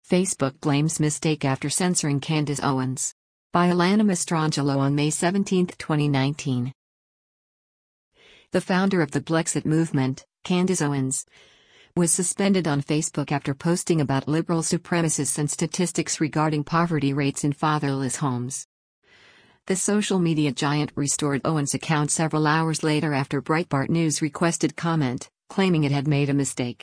Facebook blames mistake after censoring Candace Owens. By Alana Mastrangelo on May 17, 2019. The founder of the Blexit movement, Candace Owens, was suspended on Facebook after posting about liberal supremacists and statistics regarding poverty rates in fatherless homes. The social media giant restored Owens' account several hours later after Breitbart News requested comment, claiming it had made a mistake.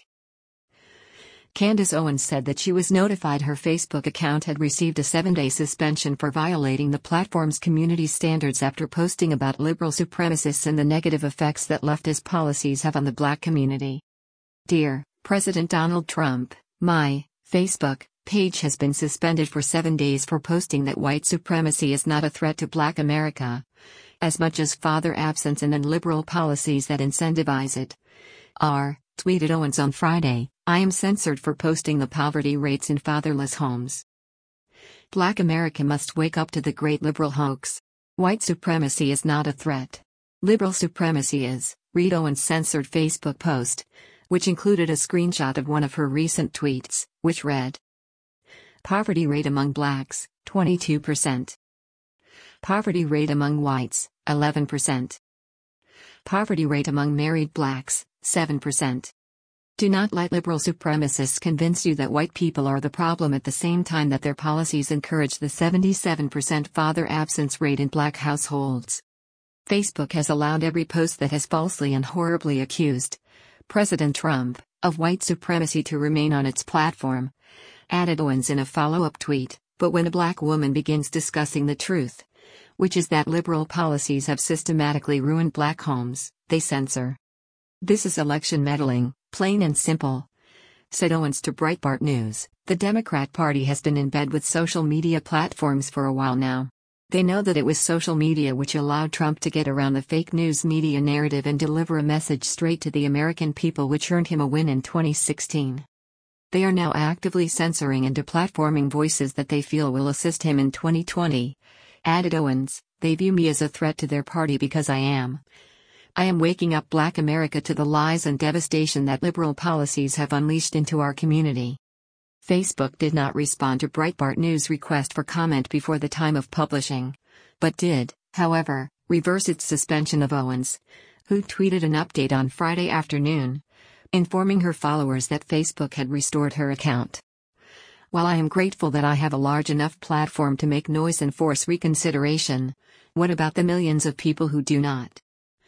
Candace Owens said that she was notified her Facebook account had received a 7-day suspension for violating the platform's community standards after posting about liberal supremacists and the negative effects that leftist policies have on the Black community. Dear President Donald Trump, my Facebook page has been suspended for 7 days for posting that white supremacy is not a threat to Black America, as much as father absence and liberal policies that incentivize it are, tweeted Owens on Friday. I am censored for posting the poverty rates in fatherless homes. Black America must wake up to the great liberal hoax. White supremacy is not a threat. Liberal supremacy is, read Owens' censored Facebook post, which included a screenshot of one of her recent tweets, which read: Poverty rate among blacks, 22%. Poverty rate among whites, 11%. Poverty rate among married blacks, 7%. Do not let liberal supremacists convince you that white people are the problem at the same time that their policies encourage the 77% father absence rate in Black households. Facebook has allowed every post that has falsely and horribly accused President Trump of white supremacy to remain on its platform, added Owens in a follow-up tweet, but when a Black woman begins discussing the truth, which is that liberal policies have systematically ruined Black homes, they censor. This is election meddling, plain and simple, said Owens to Breitbart News. The Democrat Party has been in bed with social media platforms for a while now. They know that it was social media which allowed Trump to get around the fake news media narrative and deliver a message straight to the American people which earned him a win in 2016. They are now actively censoring and deplatforming voices that they feel will assist him in 2020, added Owens. They view me as a threat to their party because I am waking up Black America to the lies and devastation that liberal policies have unleashed into our community. Facebook did not respond to Breitbart News' request for comment before the time of publishing, but did, however, reverse its suspension of Owens, who tweeted an update on Friday afternoon, informing her followers that Facebook had restored her account. While I am grateful that I have a large enough platform to make noise and force reconsideration, what about the millions of people who do not?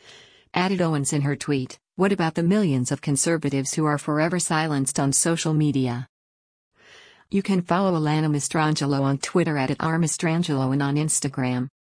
Added Owens in her tweet, what about the millions of conservatives who are forever silenced on social media? You can follow Alana Mastrangelo on Twitter @rmastrangelo and on Instagram